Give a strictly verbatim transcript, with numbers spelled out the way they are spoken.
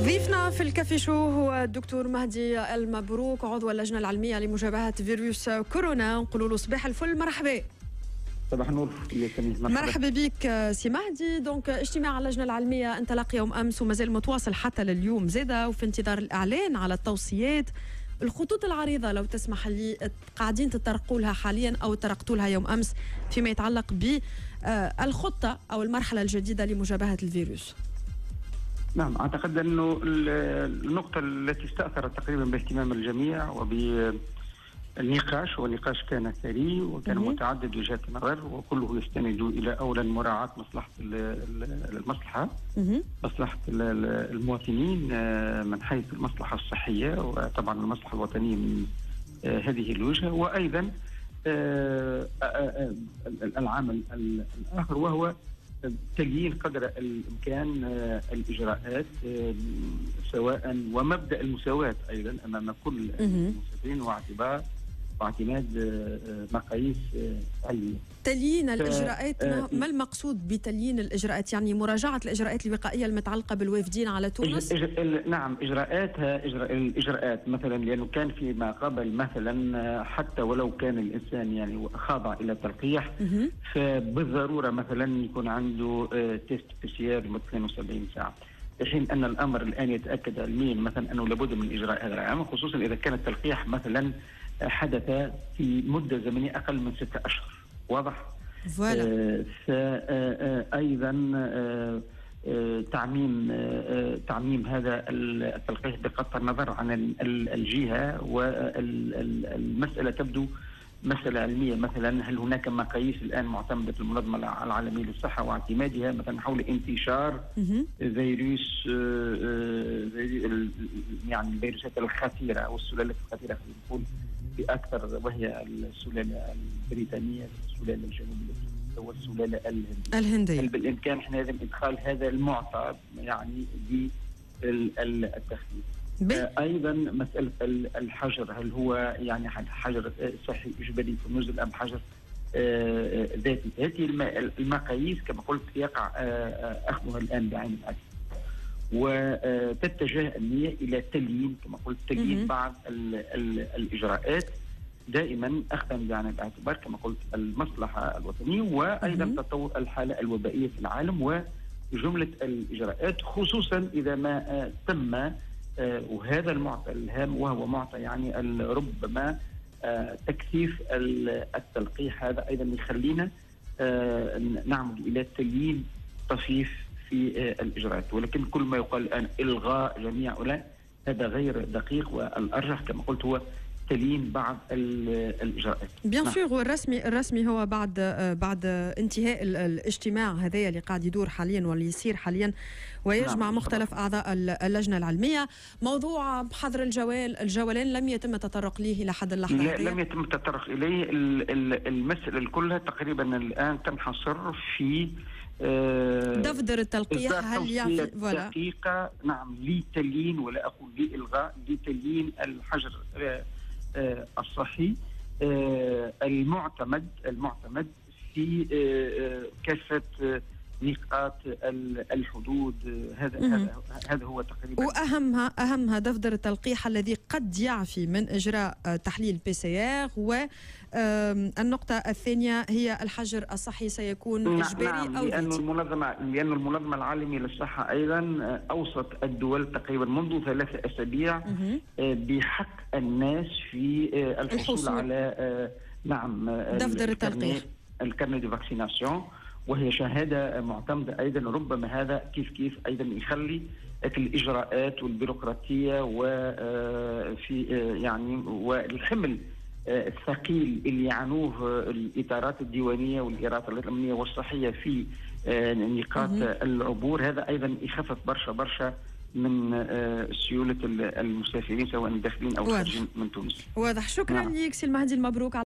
ضيفنا في الكافي شو هو الدكتور مهدي المبروك، عضو اللجنة العلمية لمجابهة فيروس كورونا. نقول له صباح الفل، مرحبا. صباح النور. مرحبا, مرحبا بك سي مهدي. دونك اجتماع اللجنة العلمية انطلق يوم امس ومازال متواصل حتى لليوم زاده، وفي انتظار الاعلان على التوصيات. الخطوط العريضة لو تسمح لي قاعدين تطرقوا لها حاليا او طرقتوا لها يوم امس فيما يتعلق بالخطة او المرحلة الجديدة لمجابهة الفيروس. نعم، أعتقد أنه النقطة التي استأثرت تقريبا باهتمام الجميع وبالنقاش، والنقاش كان ثري وكان متعدد وجهات النظر، وكله يستند إلى أولا مراعاة مصلحة المصلحة مصلحة المواطنين من حيث المصلحة الصحية، وطبعا المصلحة الوطنية من هذه الوجهة، وأيضا العامل الآخر وهو تليين قدر الإمكان الإجراءات سواء ومبدأ المساواة أيضا أمام كل المسافرين، واعتبار واعتماد مقاييس علمية. تليين الإجراءات، ما المقصود بتليين الإجراءات؟ يعني مراجعة الإجراءات الوقائية المتعلقة بالوافدين على تونس؟ إج... إج... نعم، إجراءاتها إجراء... الإجراءات مثلا، لأنه كان فيما قبل مثلا حتى ولو كان الإنسان يعني خاضع إلى تلقيح، فبالضرورة مثلا يكون عنده تيست بي سي ار لمدة اثنين وسبعين ساعة، في حين أن الأمر الآن يتأكد علميا مثلا أنه لابد من إجراء هذا العام، خصوصا إذا كان التلقيح مثلا حدث في مدة زمنية أقل من ستة أشهر. واضح؟ آه أيضا آه آه تعميم آه تعميم هذا التلقيح بغض النظر عن الجهة، والمسألة تبدو مسألة علمية. مثلا هل هناك مقاييس الآن معتمدة في المنظمة العالمية للصحة واعتمادها مثلا حول انتشار فيروس يعني الفيروسات الخطيرة أو السلالات الخطيرة خلينا نقول بأكثر، وهي السلالة البريطانية، السلالة الجنوبية والسلالة الهندية. الهندية هل بالإمكان احنا لازم إدخال هذا المعطى يعني بالتخفيف؟ ايضا مساله الحجر، هل هو يعني حجر صحي اجباري في النزل ام حجر ذاتي؟ هذه المقاييس كما قلت يقع اخذها الان بعين الاعتبار، وتتجه النيه الى تليين كما قلت تليين بعض ال ال الاجراءات، دائما اخذا بعين الاعتبار كما قلت المصلحه الوطنيه، وايضا تطور الحاله الوبائيه في العالم وجمله الاجراءات، خصوصا اذا ما تم آه وهذا المعطى الهام وهو معطى يعني ربما آه تكثيف التلقيح. هذا ايضا يخلينا آه نعمل الى تليين طفيف في آه الاجراءات، ولكن كل ما يقال الان الغاء جميع اولئك هذا غير دقيق، والارجح كما قلت هو تليين بعض الاجراءات. بيان سور، والرسمي الرسمي هو بعد بعد انتهاء الاجتماع هذايا اللي قاعد يدور حاليا واللي يصير حاليا ويجمع نعم. مختلف اعضاء اللجنه العلميه. موضوع حظر الجوال الجولان لم يتم التطرق ليه الى حد اللحظه؟ لا، لم يتم التطرق اليه. المساله كلها تقريبا الان تنحصر في دفتر التلقيح. هل يعني دقيقه نعم لتليين، ولا اقول لالغاء، لتليين الحجر آه الصحي آه المعتمد المعتمد في آه كافة نقاط الحدود. هذا هذا هذا هو تقريبا، واهمها اهمها دفتر التلقيح الذي قد يعفي من اجراء تحليل بي سي ار، والنقطه الثانيه هي الحجر الصحي سيكون اجباري نعم او لأن المنظمه لأن المنظمه العالميه للصحه ايضا اوصت الدول تقريبا منذ ثلاثة اسابيع بحق الناس في الحصول, الحصول. على نعم دفتر التلقيح الكارنيه دو فاكسيناسيون، وهي شهاده معتمده ايضا. ربما هذا كيف كيف ايضا يخلي الاجراءات والبيروقراطيه وفي يعني والحمل الثقيل اللي يعنوه الاطارات الديوانيه والاطارات الامنيه والصحيه في نقاط العبور، هذا ايضا يخفف برشا برشا من سيوله المسافرين سواء داخلين او خارجين من تونس. واضح. شكرا لك سي المهدي المبروك.